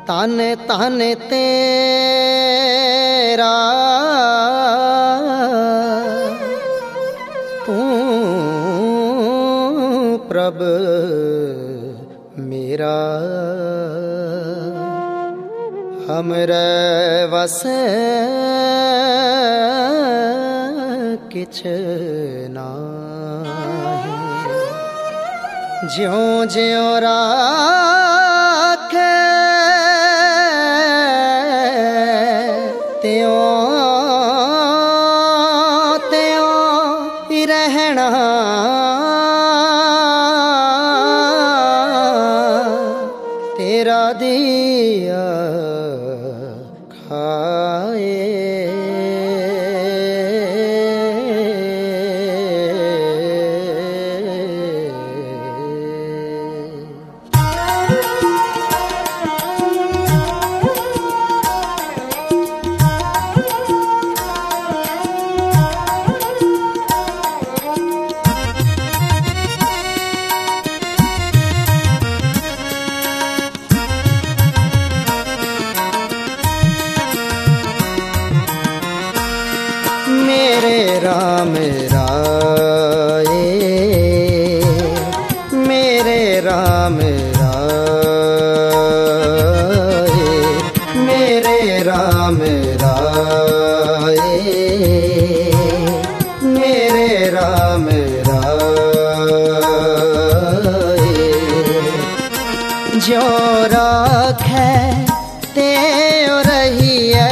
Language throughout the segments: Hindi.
तन तन तेरा तू प्रभ मेरा हमरे वस किछ नाहीं ज्यों ज्यों राखे त्यों त्यों ही रहना तेरा दिया खाए मेरे राम राये मेरे राम राये मेरे राम राये मेरे राम राये जो राखे त्यों रहिए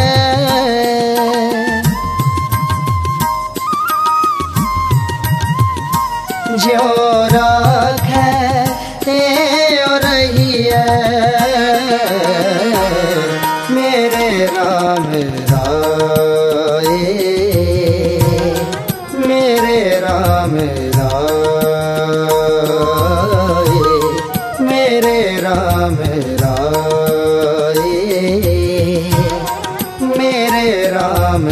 जो राखे त्यों रहिए मेरे राम राये मेरे राम राये मेरे राम राये मेरे राम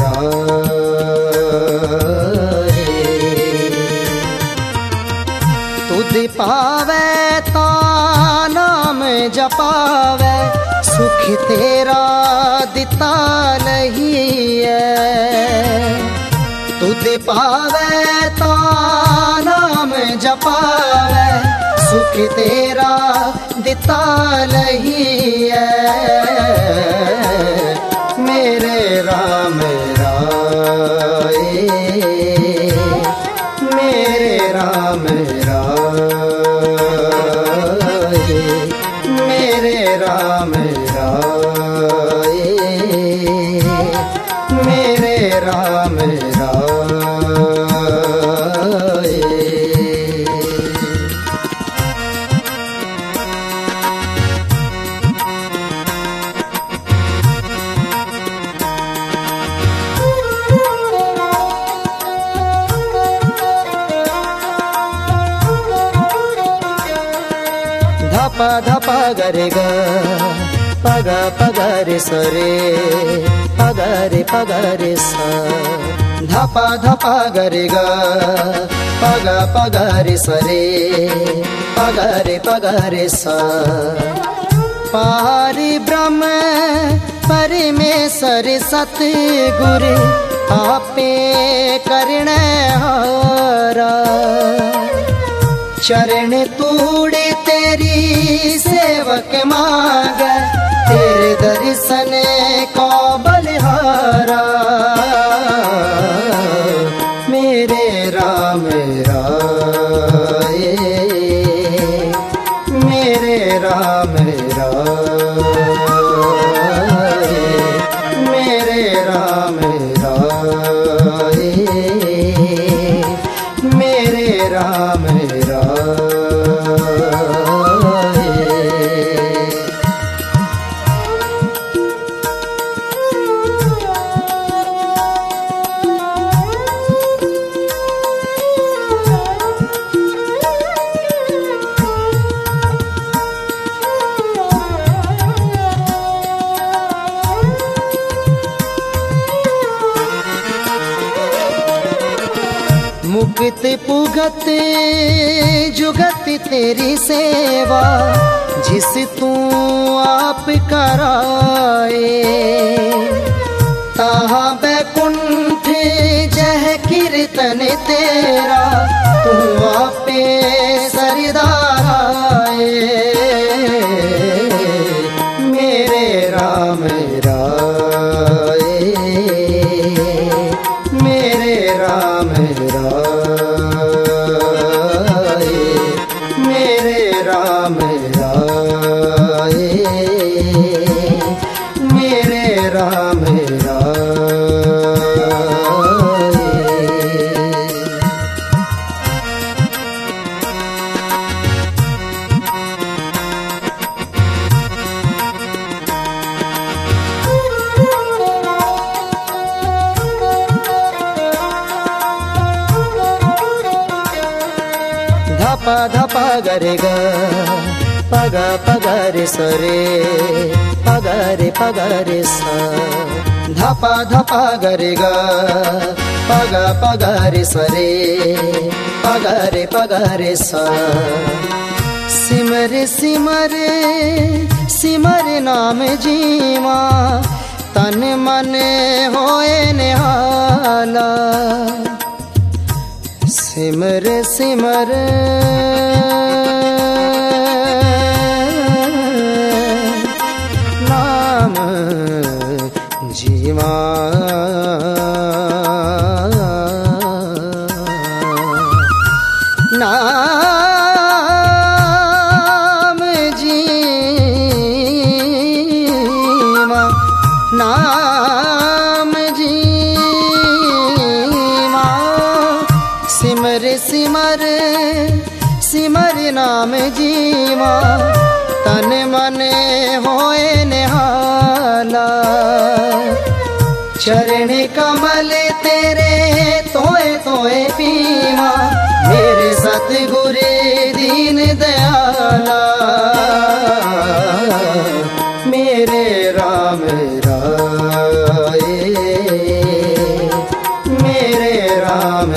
तुद पावे ता नाम जपावे सुख तेरा दिता लहिए तुद पावे ता नाम जपावे सुख तेरा दिता लहिए मेरे राम राये मेरे राम राये मेरे राम राये मेरे राम राये धप धप गरे ग पग पग रे सरे पग रे स धप धप गरे ग पग रे सरे पग रे स पारि ब्रह्म परमेश्वर सतगुरु आपे करने हारा चरण तूड़े तेरी सेवक मांग तेरे दर्शन को बलिहारा मेरे राम राये मेरे राम राये मेरे राम राये मेरे राम मुक्त पुगत जुगत तेरी सेवा जिस तू आप कराए, ताहा बैकुंठ जह कीर्तन तेरा, तू आपे सरदाराए। मेरे राम राए, मेरे राम राए, मेरे राम राए, मेरे राम राए। धप धप गरे ग पग पग रे स रे, पग रे स। धप धप गरे ग पग पग रे स रे, पग रे स। सिमर सिमर सिमर नाम जीवा, तन मन होए निहाला। सिमर सिमर नाम जीवा, नाम जीवा, नाम जीवा। सिमर सिमर सिमर नाम जीवा, तन मन होए निहाला। चरण कमल तेरे तोए तोए पीवा, मेरे सतगुरु दीन दयाला। मेरे राम राए, मेरे राम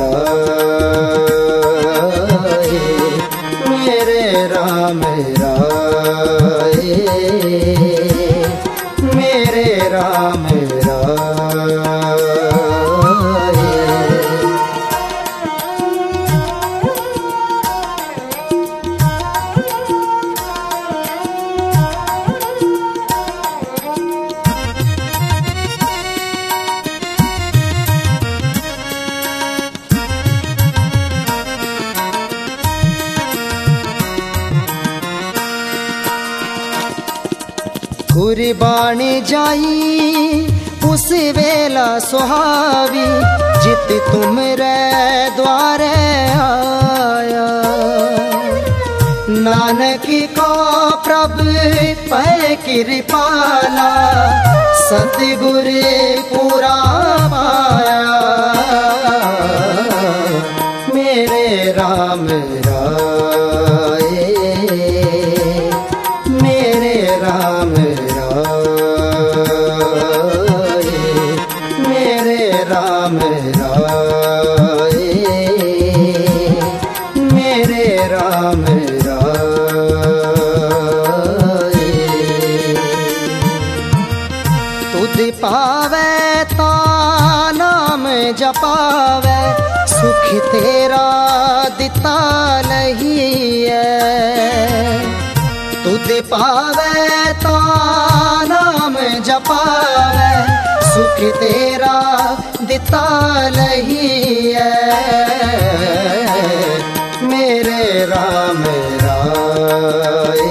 राए, मेरे राम राए, मेरे राम राए। कुर्बानी जाई उस वेला सुहावी, जित तुम रे द्वारे आया। नानक को प्रभु पै कृपाला, सतगुरु पूरा पाया। मेरे राम राए, मेरे राम राए, मेरे राम राए, मेरे राम राए। तुध पावे ता नाम जपावे, सुख तेरा दिता नहीं है। तुध पावे तो नाम जपावे, सुख तेरा दिता नहीं है। मेरे राम राए,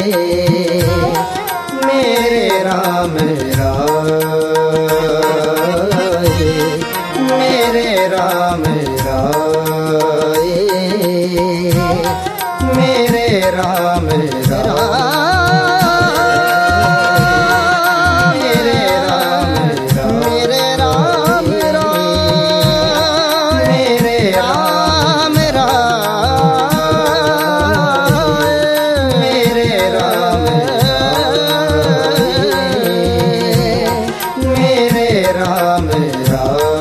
मेरे राम राए, मेरे राम राए, मेरे राम राम राम।